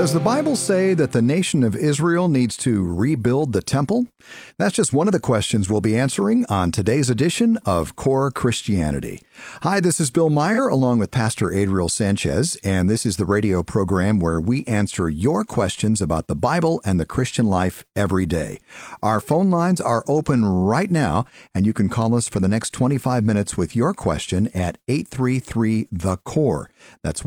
Does the Bible say that the nation of Israel needs to rebuild the temple? That's just one of the questions we'll be answering on today's edition of Core Christianity. Hi, this is Bill Meyer along with Pastor Adriel Sanchez, and this is the radio program where we answer your questions about the Bible and the Christian life every day. Our phone lines are open right now, and you can call us for the next 25 minutes with your question at 833-THE-CORE. That's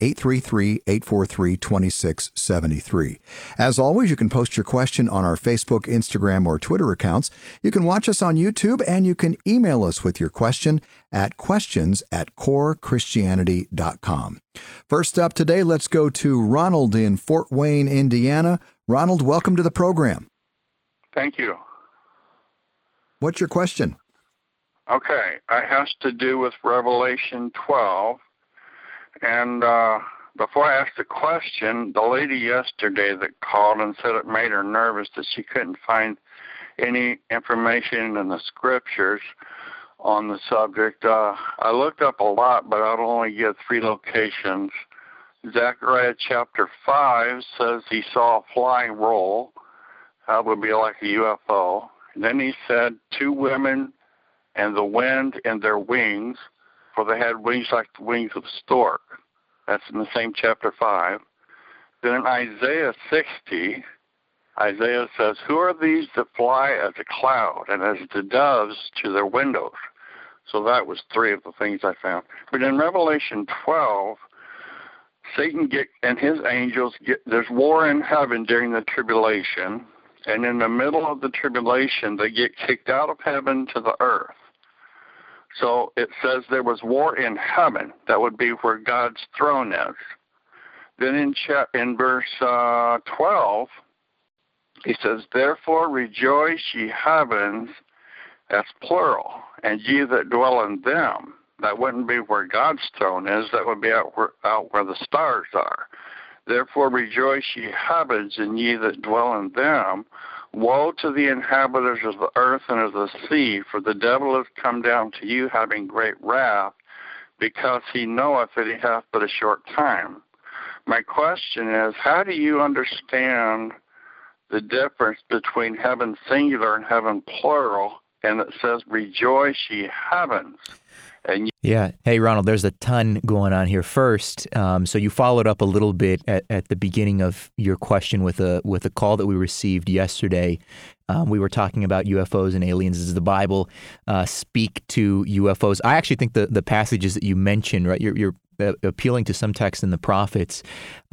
1-833-843-2673. As always, you can post your question on our Facebook, Instagram, or Twitter accounts. You can watch us on YouTube, and you can email us with your question at questions@corechristianity.com. First up today, let's go to Ronald in Fort Wayne, Indiana. Ronald, welcome to the program. Thank you. What's your question? Okay, it has to do with Revelation 12. And before I ask the question, the lady yesterday that called and said it made her nervous that she couldn't find any information in the scriptures on the subject. I looked up a lot, but I'll only get 3 locations. Zechariah chapter 5 says he saw a flying roll. That would be like a UFO. And then he said 2 women and the wind in their wings, for they had wings like the wings of a stork. That's in the same chapter 5. Then in Isaiah 60, Isaiah says, who are these that fly as a cloud and as the doves to their windows? So that was 3 of the things I found. But in Revelation 12, Satan and his angels there's war in heaven during the tribulation, and in the middle of the tribulation, they get kicked out of heaven to the earth. So it says there was war in heaven. That would be where God's throne is. Then in verse 12, he says, therefore rejoice, ye heavens, that's plural, and ye that dwell in them. That wouldn't be where God's throne is. That would be out where the stars are. Therefore rejoice, ye heavens, and ye that dwell in them. Woe to the inhabitants of the earth and of the sea, for the devil is come down to you having great wrath, because he knoweth that he hath but a short time. My question is, how do you understand the difference between heaven singular and heaven plural, and it says, rejoice, ye heavens? Yeah. Hey, Ronald, there's a ton going on here. First, so you followed up a little bit at the beginning of your question with a call that we received yesterday. We were talking about UFOs and aliens. Does the Bible speak to UFOs? I actually think the passages that you mentioned, right, you're appealing to some texts in the prophets.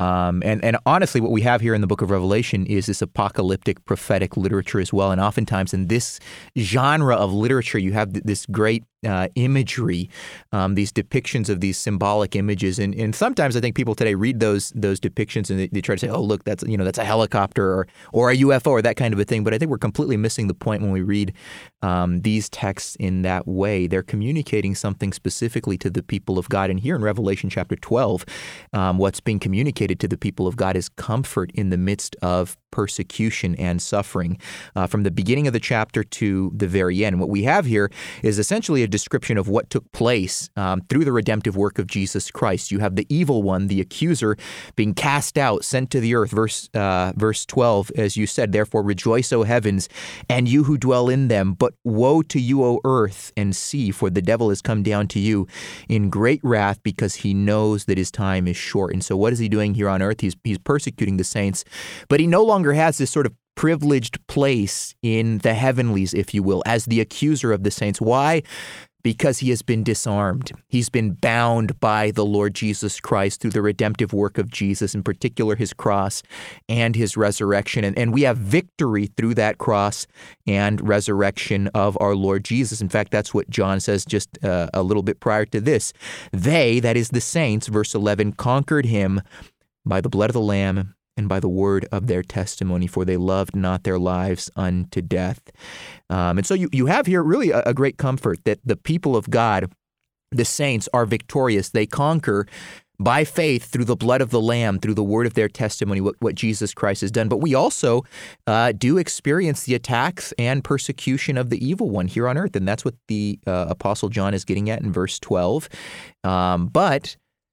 And honestly, what we have here in the book of Revelation is this apocalyptic prophetic literature as well. And oftentimes in this genre of literature, you have this great imagery, these depictions of these symbolic images. And sometimes I think people today read those depictions and they try to say, oh, look, that's a helicopter or a UFO or that kind of a thing. But I think we're completely missing the point when we read these texts in that way. They're communicating something specifically to the people of God. And here in Revelation chapter 12, what's being communicated to the people of God is comfort in the midst of persecution and suffering from the beginning of the chapter to the very end. What we have here is essentially a description of what took place through the redemptive work of Jesus Christ. You have the evil one, the accuser, being cast out, sent to the earth. Verse 12, as you said, therefore rejoice, O heavens, and you who dwell in them. But woe to you, O earth and sea, for the devil has come down to you in great wrath, because he knows that his time is short. And so what is he doing here on earth? He's persecuting the saints, but he no longer has this sort of privileged place in the heavenlies, if you will, as the accuser of the saints. Why? Because he has been disarmed. He's been bound by the Lord Jesus Christ through the redemptive work of Jesus, in particular his cross and his resurrection. And we have victory through that cross and resurrection of our Lord Jesus. In fact, that's what John says just a little bit prior to this. They, that is the saints, verse 11, conquered him by the blood of the Lamb and by the word of their testimony, for they loved not their lives unto death. And so you have here really a great comfort that the people of God, the saints, are victorious. They conquer by faith through the blood of the Lamb, through the word of their testimony, what Jesus Christ has done. But we also do experience the attacks and persecution of the evil one here on earth. And that's what the Apostle John is getting at in verse 12. But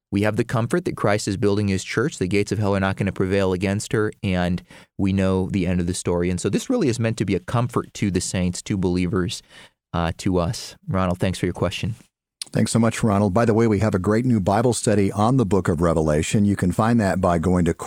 we have the comfort that Christ is building his church. The gates of hell are not going to prevail against her, and we know the end of the story. And so this really is meant to be a comfort to the saints, to believers, to us. Ronald, thanks for your question. Thanks so much, Ronald. By the way, we have a great new Bible study on the book of Revelation. You can find that by going to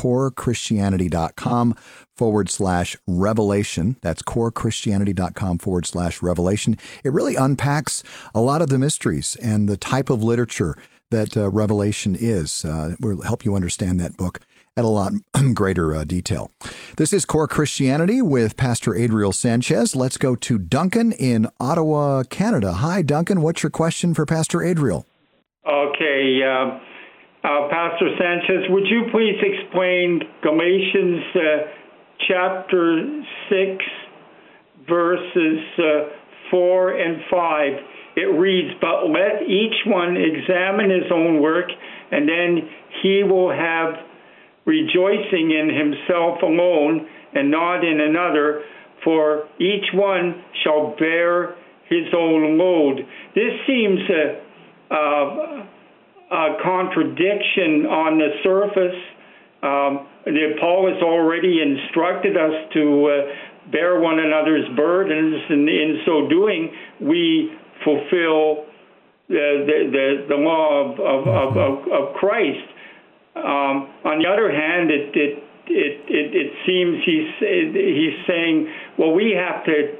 corechristianity.com/revelation. That's corechristianity.com/revelation. It really unpacks a lot of the mysteries and the type of literature that Revelation is. We'll help you understand that book at a lot greater detail. This is Core Christianity with Pastor Adriel Sanchez. Let's go to Duncan in Ottawa, Canada. Hi, Duncan. What's your question for Pastor Adriel? Okay. Pastor Sanchez, would you please explain Galatians chapter 6, verses 4 and 5? It reads, "But let each one examine his own work, and then he will have rejoicing in himself alone and not in another, for each one shall bear his own load." This seems a contradiction on the surface. Paul has already instructed us to bear one another's burdens, and in so doing, we fulfill the law of Christ. On the other hand, it seems he's saying, well, we have to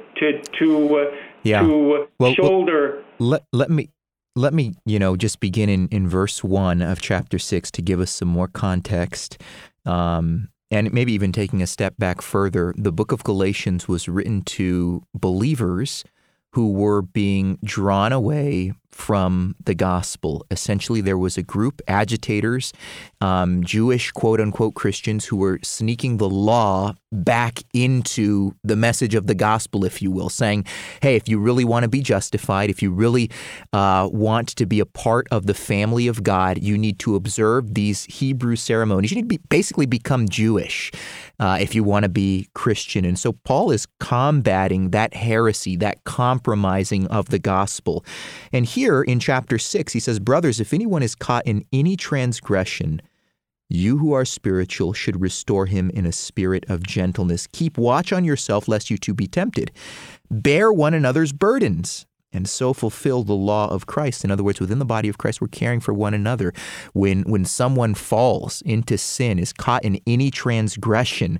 shoulder. Let me just begin in verse 1 of chapter 6 to give us some more context. And maybe even taking a step back further, the book of Galatians was written to believers who were being drawn away from the gospel. Essentially, there was a group, agitators, Jewish quote-unquote Christians, who were sneaking the law back into the message of the gospel, if you will, saying, hey, if you really want to be justified, if you really want to be a part of the family of God, you need to observe these Hebrew ceremonies. You need to basically become Jewish if you want to be Christian. And so Paul is combating that heresy, that compromising of the gospel. And here in chapter 6, he says, brothers, if anyone is caught in any transgression, you who are spiritual should restore him in a spirit of gentleness. Keep watch on yourself, lest you too be tempted. Bear one another's burdens, and so fulfill the law of Christ. In other words, within the body of Christ, we're caring for one another. When someone falls into sin, is caught in any transgression,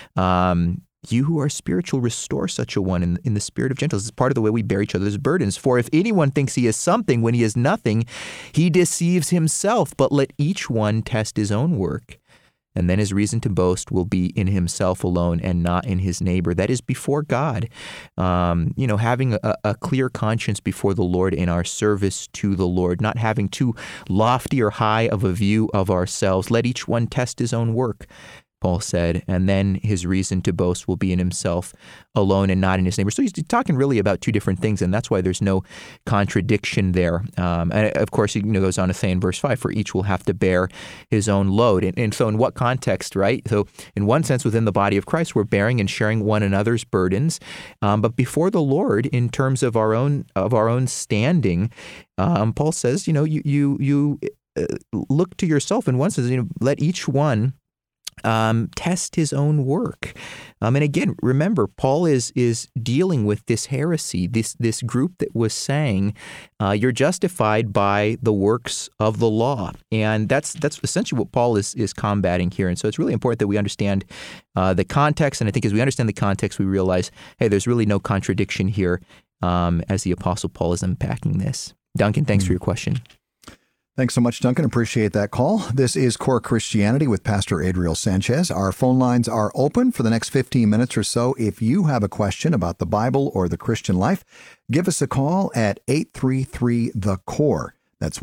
you who are spiritual, restore such a one in the spirit of gentleness. It's part of the way we bear each other's burdens. For if anyone thinks he is something when he is nothing, he deceives himself. But let each one test his own work, and then his reason to boast will be in himself alone and not in his neighbor. That is before God. Having a clear conscience before the Lord in our service to the Lord, not having too lofty or high of a view of ourselves. Let each one test his own work, Paul said, and then his reason to boast will be in himself alone and not in his neighbor. So he's talking really about two different things, and that's why there's no contradiction there. And of course, he goes on to say in verse 5, for each will have to bear his own load. And so in what context, right? So in one sense, within the body of Christ, we're bearing and sharing one another's burdens. But before the Lord, in terms of our own standing, Paul says, you look to yourself in one sense, let each one test his own work. And again, remember, Paul is dealing with this heresy, this group that was saying you're justified by the works of the law. And that's essentially what Paul is combating here. And so it's really important that we understand the context. And I think as we understand the context, we realize, hey, there's really no contradiction here as the Apostle Paul is unpacking this. Duncan, thanks for your question. Thanks so much, Duncan. Appreciate that call. This is Core Christianity with Pastor Adriel Sanchez. Our phone lines are open for the next 15 minutes or so. If you have a question about the Bible or the Christian life, give us a call at 833-THE-CORE. That's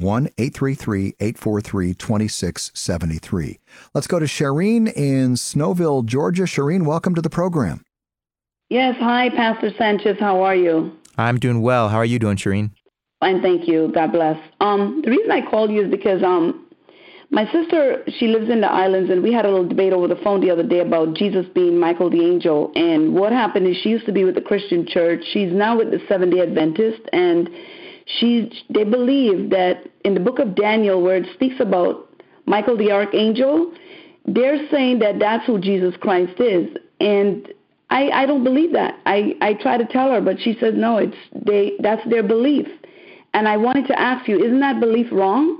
1-833-843-2673. Let's go to Shireen in Snowville, Georgia. Shireen, welcome to the program. Yes. Hi, Pastor Sanchez. How are you? I'm doing well. How are you doing, Shireen? Fine, thank you. God bless. The reason I called you is because my sister, she lives in the islands, and we had a little debate over the phone the other day about Jesus being Michael the angel. And what happened is she used to be with the Christian church. She's now with the Seventh-day Adventist, and they believe that in the book of Daniel, where it speaks about Michael the Archangel, they're saying that that's who Jesus Christ is. And I don't believe that. I try to tell her, but she says, no, that's their belief. And I wanted to ask you, isn't that belief wrong?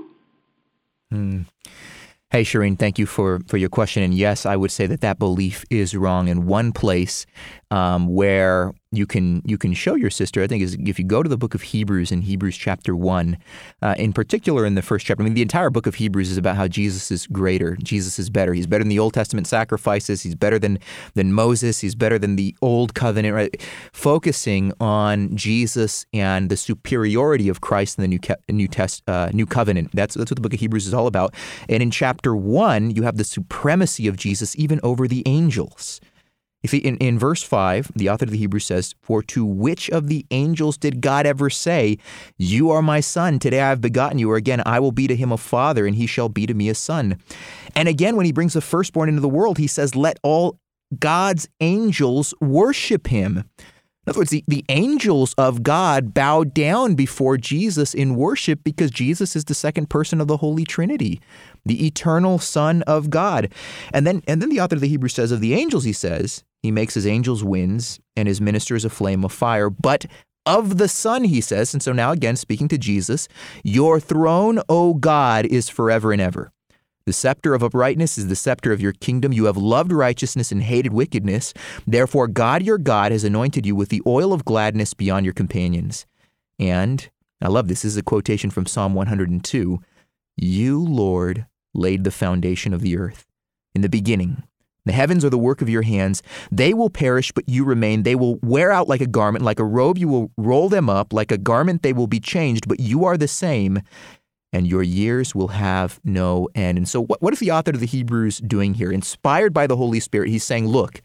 Hey, Shireen, thank you for your question. And yes, I would say that belief is wrong. In one place where you can show your sister, I think, is if you go to the book of Hebrews, in Hebrews chapter 1, in particular in the first chapter. I mean, the entire book of Hebrews is about how Jesus is greater. Jesus is better. He's better than the Old Testament sacrifices. He's better than Moses. He's better than the Old Covenant, right? Focusing on Jesus and the superiority of Christ in the New Covenant. That's what the book of Hebrews is all about. And in chapter 1, you have the supremacy of Jesus even over the angels. In verse 5, the author of the Hebrews says, "For to which of the angels did God ever say, 'You are my son, today I have begotten you,' or again, 'I will be to him a father, and he shall be to me a son'?" And again, when he brings the firstborn into the world, he says, "Let all God's angels worship him." In other words, the angels of God bow down before Jesus in worship because Jesus is the second person of the Holy Trinity, the eternal Son of God. And then the author of the Hebrews says of the angels, he says, he makes his angels winds and his ministers a flame of fire. But of the Son, he says, and so now again, speaking to Jesus, "Your throne, O God, is forever and ever. The scepter of uprightness is the scepter of your kingdom. You have loved righteousness and hated wickedness. Therefore, God, your God, has anointed you with the oil of gladness beyond your companions." And I love this. This is a quotation from Psalm 102. "You, Lord, laid the foundation of the earth. In the beginning, the heavens are the work of your hands. They will perish, but you remain. They will wear out like a garment. Like a robe, you will roll them up. Like a garment, they will be changed, but you are the same, and your years will have no end." And so what is the author of the Hebrews doing here? Inspired by the Holy Spirit, he's saying, look,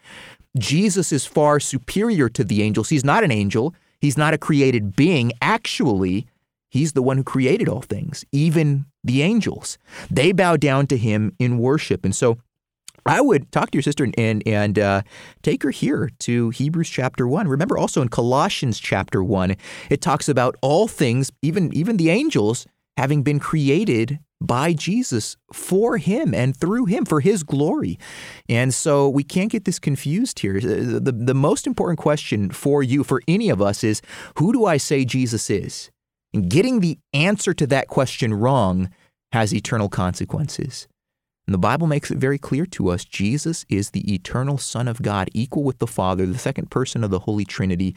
Jesus is far superior to the angels. He's not an angel. He's not a created being. Actually, he's the one who created all things, even the angels. They bow down to him in worship. And so I would talk to your sister and take her here to Hebrews chapter 1. Remember also in Colossians chapter 1, it talks about all things, even the angels, having been created by Jesus for him and through him for his glory. And so we can't get this confused here. The most important question for you, for any of us, is who do I say Jesus is? And getting the answer to that question wrong has eternal consequences. And the Bible makes it very clear to us, Jesus is the eternal Son of God, equal with the Father, the second person of the Holy Trinity,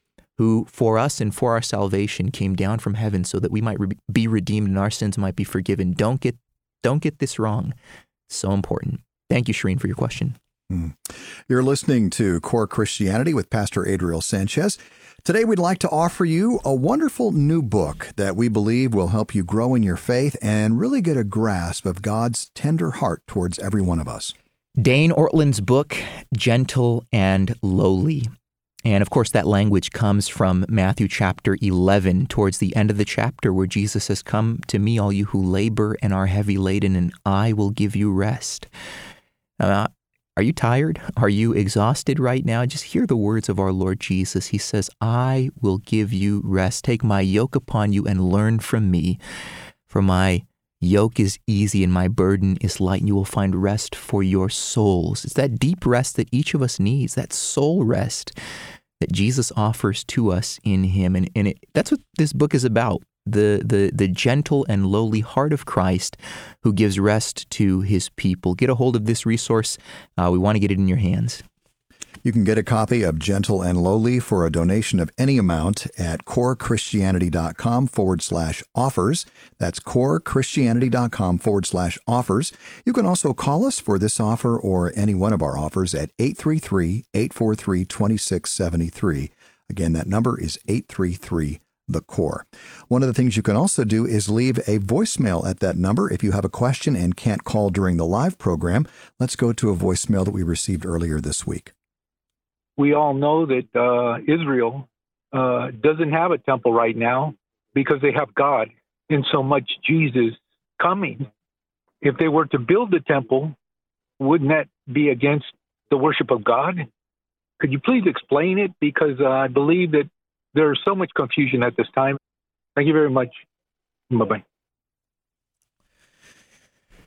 who for us and for our salvation came down from heaven so that we might be redeemed and our sins might be forgiven. Don't get this wrong. So important. Thank you, Shireen, for your question. You're listening to Core Christianity with Pastor Adriel Sanchez. Today, we'd like to offer you a wonderful new book that we believe will help you grow in your faith and really get a grasp of God's tender heart towards every one of us. Dane Ortland's book, Gentle and Lowly. And of course, that language comes from Matthew chapter 11, towards the end of the chapter, where Jesus says, "Come to me, all you who labor and are heavy laden, and I will give you rest." Are you tired? Are you exhausted right now? Just hear the words of our Lord Jesus. He says, "I will give you rest. Take my yoke upon you and learn from me. For my yoke is easy and my burden is light, and you will find rest for your souls." It's that deep rest that each of us needs, that soul rest that Jesus offers to us in him. And that's what this book is about. The gentle and lowly heart of Christ who gives rest to his people. Get a hold of this resource. We want to get it in your hands. You can get a copy of Gentle and Lowly for a donation of any amount at corechristianity.com/offers. That's corechristianity.com/offers. You can also call us for this offer or any one of our offers at 833-843-2673. Again, that number is 833-THE CORE. One of the things you can also do is leave a voicemail at that number. If you have a question and can't call during the live program, let's go to a voicemail that we received earlier this week. We all know that Israel doesn't have a temple right now because they have God and so much Jesus coming. If they were to build the temple, wouldn't that be against the worship of God? Could you please explain it? Because I believe that there's so much confusion at this time. Thank you very much. Bye-bye.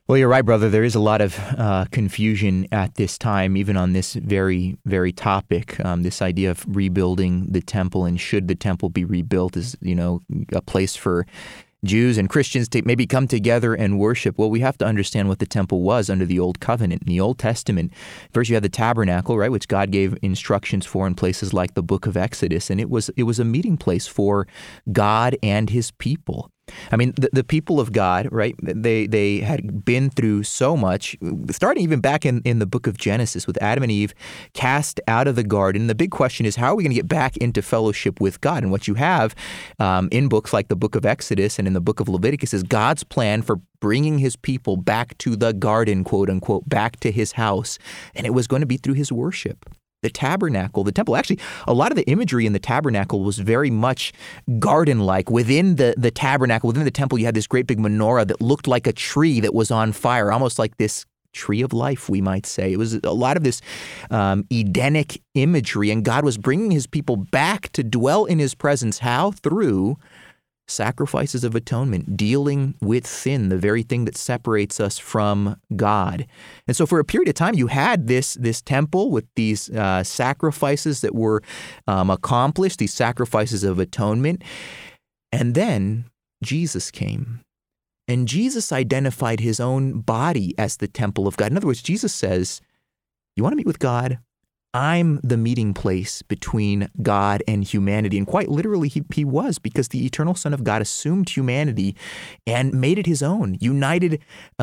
Well, you're right, brother. There is a lot of confusion at this time, even on this very, very topic. This idea of rebuilding the temple, and should the temple be rebuilt, is, a place for Jews and Christians to maybe come together and worship. Well, we have to understand what the temple was under the Old Covenant. In the Old Testament, first you had the tabernacle, right, which God gave instructions for in places like the book of Exodus, and it was a meeting place for God and his people. I mean, the people of God, right, they had been through so much, starting even back in the book of Genesis with Adam and Eve cast out of the garden. The big question is, how are we going to get back into fellowship with God? And what you have in books like the book of Exodus and in the book of Leviticus is God's plan for bringing his people back to the garden, quote unquote, back to his house. And it was going to be through his worship. The tabernacle, the temple, actually, a lot of the imagery in the tabernacle was very much garden-like. Within the tabernacle, within the temple, you had this great big menorah that looked like a tree that was on fire, almost like this tree of life, we might say. It was a lot of this Edenic imagery, and God was bringing his people back to dwell in his presence. How? Through sacrifices of atonement, dealing with sin, the very thing that separates us from God. And so for a period of time, you had this temple with these sacrifices that were accomplished, these sacrifices of atonement. And then Jesus came. And Jesus identified his own body as the temple of God. In other words, Jesus says, you want to meet with God? I'm the meeting place between God and humanity. And quite literally, he was, because the eternal Son of God assumed humanity and made it his own, united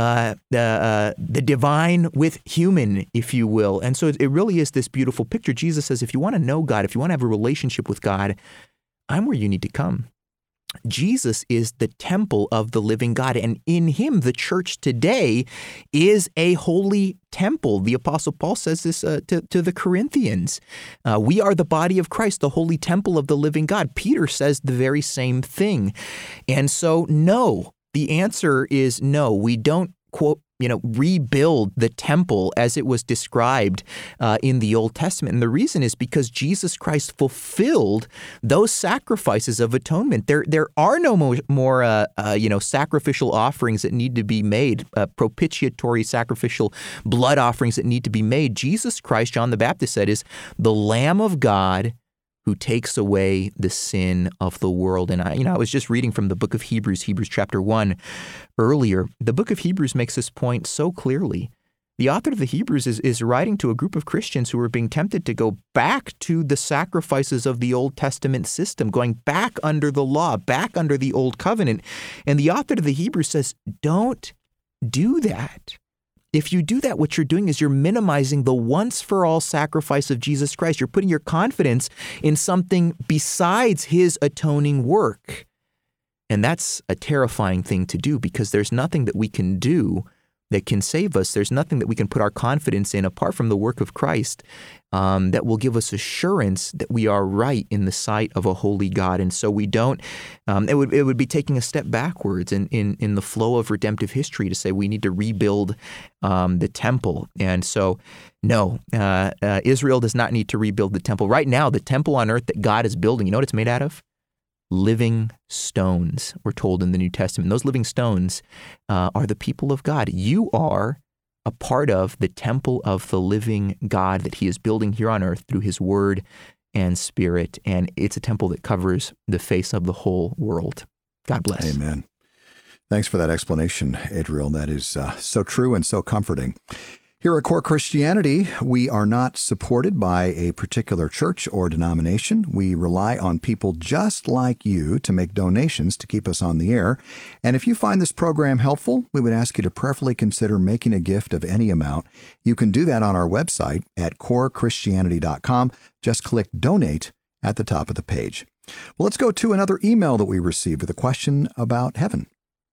the divine with human, if you will. And so it really is this beautiful picture. Jesus says, if you want to know God, if you want to have a relationship with God, I'm where you need to come. Jesus is the temple of the living God, and in him, the church today is a holy temple. The Apostle Paul says this to the Corinthians. We are the body of Christ, the holy temple of the living God. Peter says the very same thing. And so, no, the answer is no. We don't, quote, rebuild the temple as it was described in the Old Testament. And the reason is because Jesus Christ fulfilled those sacrifices of atonement. There are no more sacrificial offerings that need to be made, propitiatory sacrificial blood offerings that need to be made. Jesus Christ, John the Baptist said, is the Lamb of God who takes away the sin of the world. And I was just reading from the book of Hebrews chapter 1 earlier. The book of Hebrews makes this point so clearly. The author of the Hebrews is writing to a group of Christians who are being tempted to go back to the sacrifices of the Old Testament system, going back under the law, back under the Old Covenant. And the author of the Hebrews says, don't do that. If you do that, what you're doing is you're minimizing the once-for-all sacrifice of Jesus Christ. You're putting your confidence in something besides his atoning work. And that's a terrifying thing to do, because there's nothing that we can do that can save us. There's nothing that we can put our confidence in apart from the work of Christ that will give us assurance that we are right in the sight of a holy God. And so we don't, it would be taking a step backwards in the flow of redemptive history to say we need to rebuild the temple. And so, no, Israel does not need to rebuild the temple. Right now, the temple on earth that God is building, you know what it's made out of? Living stones, we're told in the New Testament. Those living stones are the people of God. You are a part of the temple of the living God that he is building here on earth through his word and spirit. And it's a temple that covers the face of the whole world. God bless. Amen. Thanks for that explanation, Adriel. That is so true and so comforting. Here at Core Christianity, we are not supported by a particular church or denomination. We rely on people just like you to make donations to keep us on the air. And if you find this program helpful, we would ask you to prayerfully consider making a gift of any amount. You can do that on our website at corechristianity.com. Just click Donate at the top of the page. Well, let's go to another email that we received with a question about heaven.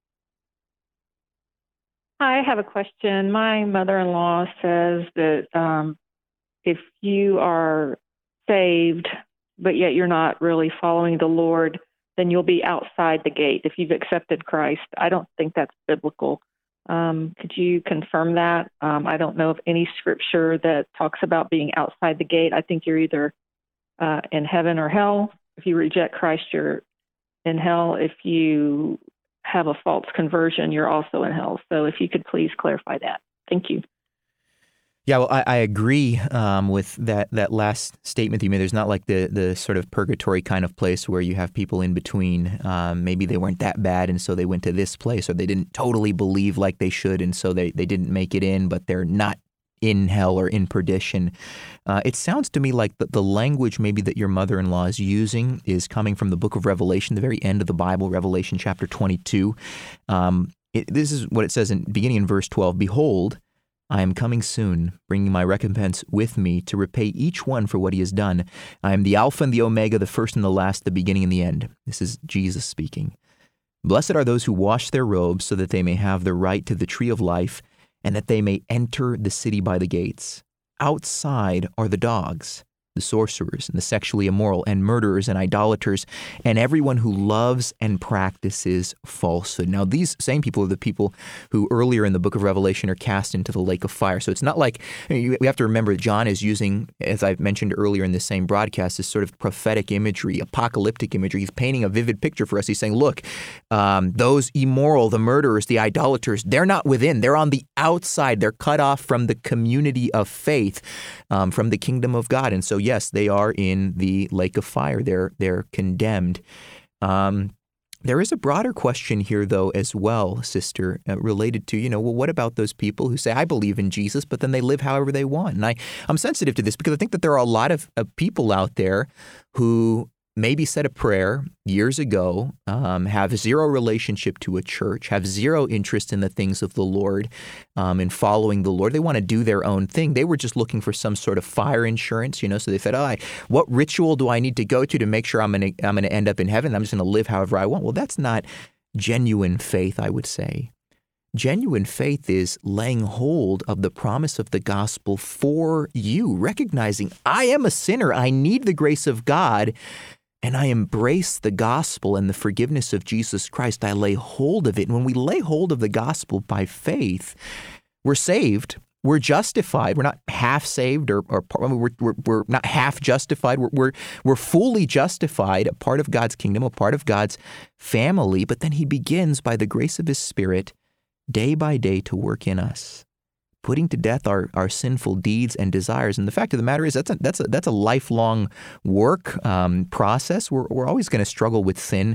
I have a question. My mother-in-law says that if you are saved, but yet you're not really following the Lord, then you'll be outside the gate if you've accepted Christ. I don't think that's biblical. Could you confirm that? I don't know of any scripture that talks about being outside the gate. I think you're either in heaven or hell. If you reject Christ, you're in hell. If you have a false conversion, you're also in hell. So if you could please clarify that. Thank you. Yeah, well, I agree with that last statement that you made. There's not like the sort of purgatory kind of place where you have people in between. Maybe they weren't that bad, and so they went to this place, or they didn't totally believe like they should, and so they didn't make it in, but they're not in hell or in perdition. It sounds to me like the language maybe that your mother-in-law is using is coming from the book of Revelation, the very end of the Bible, Revelation chapter 22. This is what it says beginning in verse 12. Behold, I am coming soon, bringing my recompense with me to repay each one for what he has done. I am the Alpha and the Omega, the first and the last, the beginning and the end. This is Jesus speaking. Blessed are those who wash their robes so that they may have the right to the tree of life and that they may enter the city by the gates. Outside are the dogs, the sorcerers and the sexually immoral and murderers and idolaters and everyone who loves and practices falsehood. Now, these same people are the people who earlier in the book of Revelation are cast into the lake of fire. So it's not like, we have to remember John is using, as I've mentioned earlier in this same broadcast, this sort of prophetic imagery, apocalyptic imagery. He's painting a vivid picture for us. He's saying, look, those immoral, the murderers, the idolaters, they're not within. They're on the outside. They're cut off from the community of faith, from the kingdom of God. And so yes, they are in the lake of fire. They're condemned. There is a broader question here, though, as well, sister, related to, well, what about those people who say, I believe in Jesus, but then they live however they want? And I'm sensitive to this because I think that there are a lot of people out there who maybe said a prayer years ago, have zero relationship to a church, have zero interest in the things of the Lord, in following the Lord. They want to do their own thing. They were just looking for some sort of fire insurance, so they said, what ritual do I need to go to make sure I'm going to end up in heaven? I'm just going to live however I want. Well, that's not genuine faith, I would say. Genuine faith is laying hold of the promise of the gospel for you, recognizing I am a sinner. I need the grace of God. And I embrace the gospel and the forgiveness of Jesus Christ. I lay hold of it. And when we lay hold of the gospel by faith, we're saved. We're justified. We're not half saved or we're not half justified. We're fully justified, a part of God's kingdom, a part of God's family. But then he begins by the grace of his Spirit day by day to work in us, putting to death our sinful deeds and desires. And the fact of the matter is that's a lifelong work process. We're always going to struggle with sin,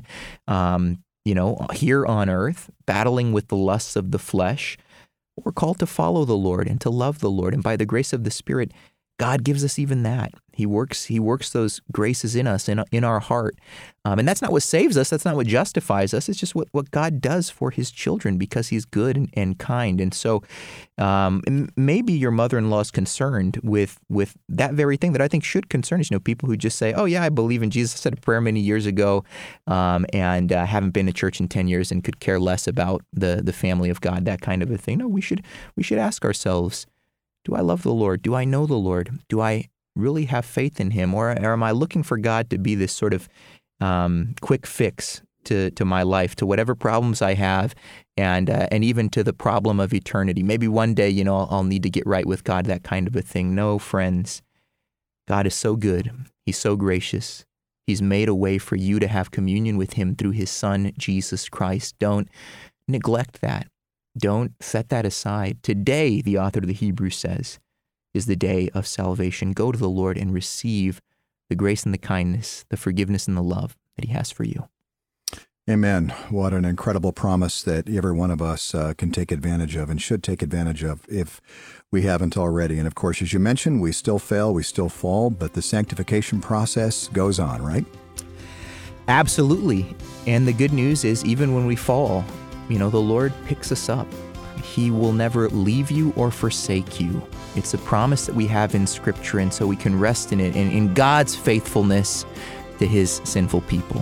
here on earth, battling with the lusts of the flesh. We're called to follow the Lord and to love the Lord. And by the grace of the Spirit, God gives us even that. He works those graces in us, in our heart. And that's not what saves us. That's not what justifies us. It's just what God does for his children because he's good and kind. And so maybe your mother-in-law is concerned with that very thing that I think should concern us. People who just say, oh, yeah, I believe in Jesus. I said a prayer many years ago and haven't been to church in 10 years and could care less about the family of God, that kind of a thing. No, we should ask ourselves, do I love the Lord? Do I know the Lord? Do I really have faith in him? Or am I looking for God to be this sort of quick fix to my life, to whatever problems I have, and even to the problem of eternity? Maybe one day, I'll need to get right with God, that kind of a thing. No, friends, God is so good. He's so gracious. He's made a way for you to have communion with him through his Son, Jesus Christ. Don't neglect that. Don't set that aside. Today, the author of the Hebrews says, is the day of salvation. Go to the Lord and receive the grace and the kindness, the forgiveness and the love that he has for you. Amen. What an incredible promise that every one of us can take advantage of and should take advantage of if we haven't already. And of course, as you mentioned, we still fail, we still fall, but the sanctification process goes on, right? Absolutely. And the good news is even when we fall, the Lord picks us up. He will never leave you or forsake you. It's a promise that we have in Scripture, and so we can rest in it and in God's faithfulness to his sinful people.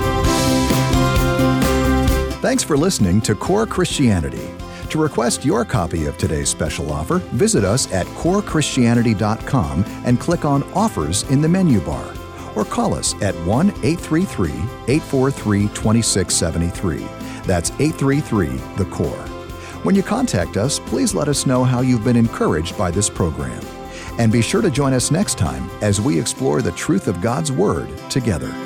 Thanks for listening to Core Christianity. To request your copy of today's special offer, visit us at corechristianity.com and click on Offers in the menu bar. Or call us at 1-833-843-2673. That's 833-THE-CORE. When you contact us, please let us know how you've been encouraged by this program. And be sure to join us next time as we explore the truth of God's Word together.